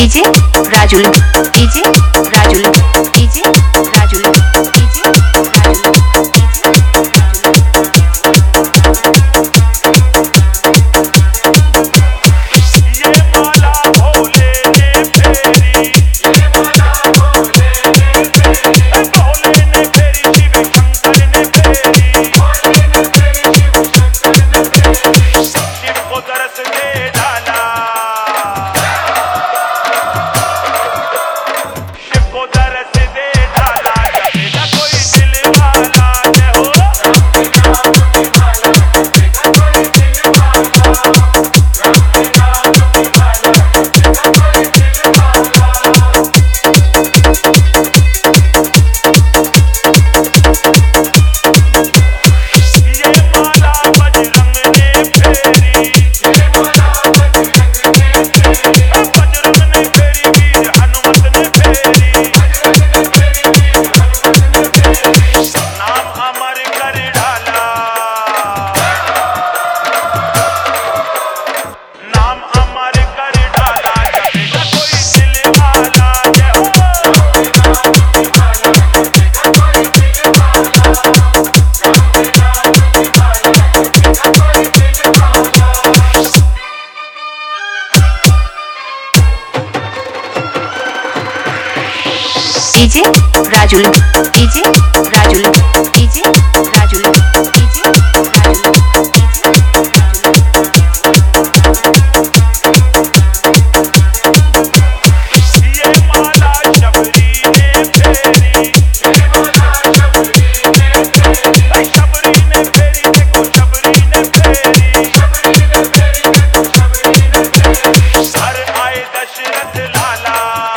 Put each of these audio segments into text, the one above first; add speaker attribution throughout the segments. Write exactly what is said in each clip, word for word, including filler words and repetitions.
Speaker 1: DJ Rajul DJ Rajul DJ Rajul DJ Rajul
Speaker 2: ये माला भोले ने फेरी ये माला भोले ने फेरी भोले ने फेरी शिव शंकर ने फेरी भोले ने फेरी शिव शंकर ने फेरी शिव को दरस दे डाला शिव को दरस दे डाला जपेगा कोई दिल वाला जय हो रखेगा मुट्ठी वाला जपेगा कोई दिल वाला रखेगा मुट्ठी वाला जपेगा कोई दिल वाला ये माला बजरंग ने फेरी ये माला बजरंग ने फेरी बजरंग ने फेरी वीर हनुमत ने फेरी बजरंग ने फेरी वीर हनुमत ने फेरी नाम अमर कर डाला नाम अमर कर डाला जपेगा कोई दिल वाला जय हो रखेगा मुट्ठी वाला जपेगा कोई दिल वाला रखेगा मुट्ठी वाला जपेगा कोई दिल वाला
Speaker 1: DJ Rajul DJ Rajul DJ Rajul DJ Rajul
Speaker 2: ये माला शबरी ने फेरी ये माला शबरी ने फेरी शबरी ने फेरी देखो शबरी ने फेरी शबरी ने फेरी देखो शबरी ने फेरी घर आए दशरथ लाला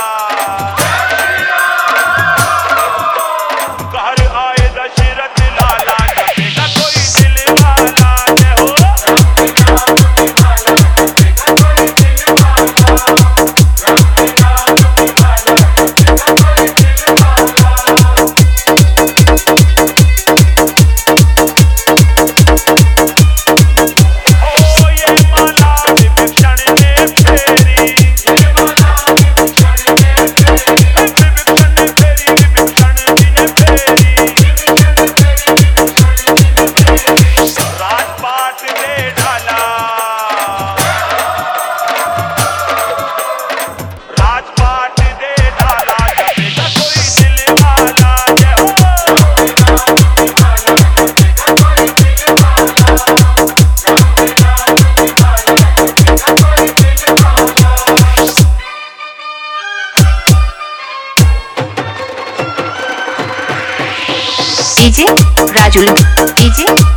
Speaker 2: घर आए दशरथ लाला जपेगा कोई दिल वाला जय हो रखेगा मुट्ठी वाला जपेगा कोई दिल वाला रखेगा मुट्ठी वाला जपेगा कोई दिल वाला ओ ये माला विभीषण ने फेरी ये माला विभीषण ने फेरी विभीषण ने फेरी विभीषण जी ने फेरी विभीषण ने फेरी विभीषण जी ने फेरी राजपाट दे डाला राजपाट दे डाला जपेगा कोई दिल वाला जय हो रखेगा मुट्ठी वाला जपेगा कोई दिल वाला रखेगा मुट्ठी वाला जपेगा कोई दिल वाला
Speaker 1: डीजे राजुल डीजे